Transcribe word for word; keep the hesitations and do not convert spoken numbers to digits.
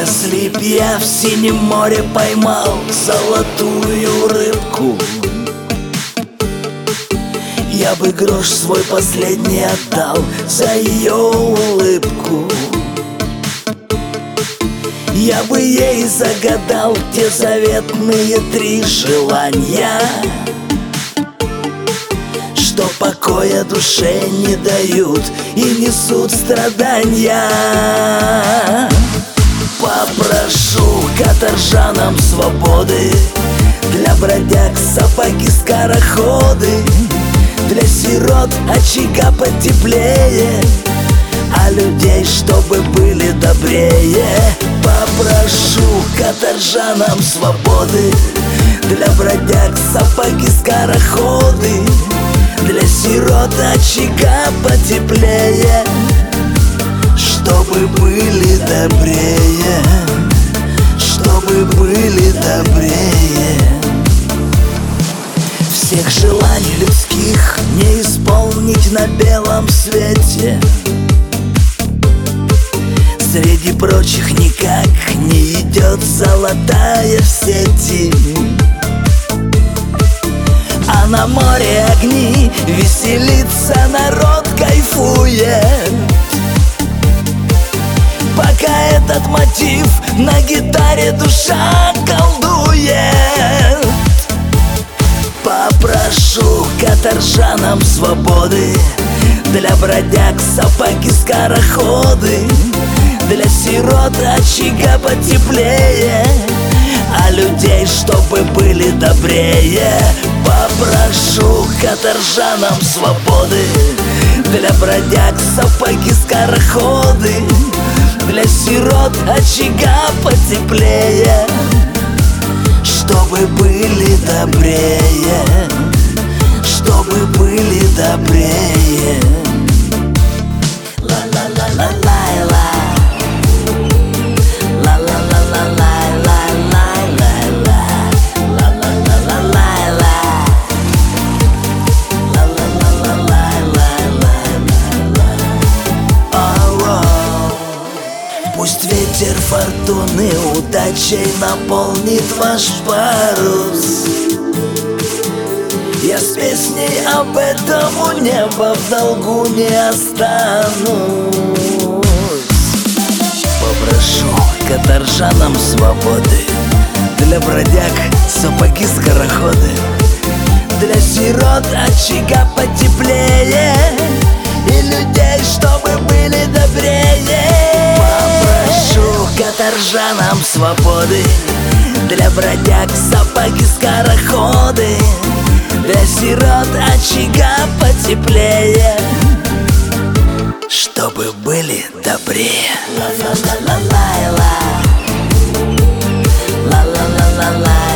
Если б я в синем море поймал золотую рыбку, я бы грош свой последний отдал за ее улыбку. Я бы ей загадал те заветные три желания, что покоя душе не дают и несут страдания. Попрошу каторжанам свободы, для бродяг сапоги-скороходы, для сирот очага потеплее, а людей чтобы были добрее. Попрошу каторжанам свободы, для бродяг сапоги-скороходы, для сирот очага потеплее, чтобы были добрее, чтобы были добрее. Всех желаний людских не исполнить на белом свете, среди прочих никак не идет золотая в сети. А на море огни, веселится народ, кайфует, пока этот мотив на гитаре душа колдует. Попрошу каторжанам свободы, для бродяг сапоги-скороходы, для сирот очага потеплее, а людей чтобы были добрее. Попрошу каторжанам свободы, для бродяг сапоги-скороходы, для сирот очага потеплее, чтобы были добрее, чтобы были добрее. Ла-ла-ла-ла-ла-ла, ла-ла-ла-ла-ла-ла-ла-ла, ла-ла-ла-ла-ла-ла, ла-ла-ла-ла-ла-ла. Пусть ветер фортуны удачей наполнит ваш парус, я с песней об этом у неба в долгу не останусь. Попрошу каторжанам свободы, для бродяг сапоги-скороходы, для сирот очага потеплее, и людей чтобы были добрее. Попрошу каторжанам свободы, для бродяг сапоги-скороходы, для сирот очага потеплее, чтобы были добрее. Ла-ла-ла-ла-ла-ла, ла-ла-ла-ла-ла.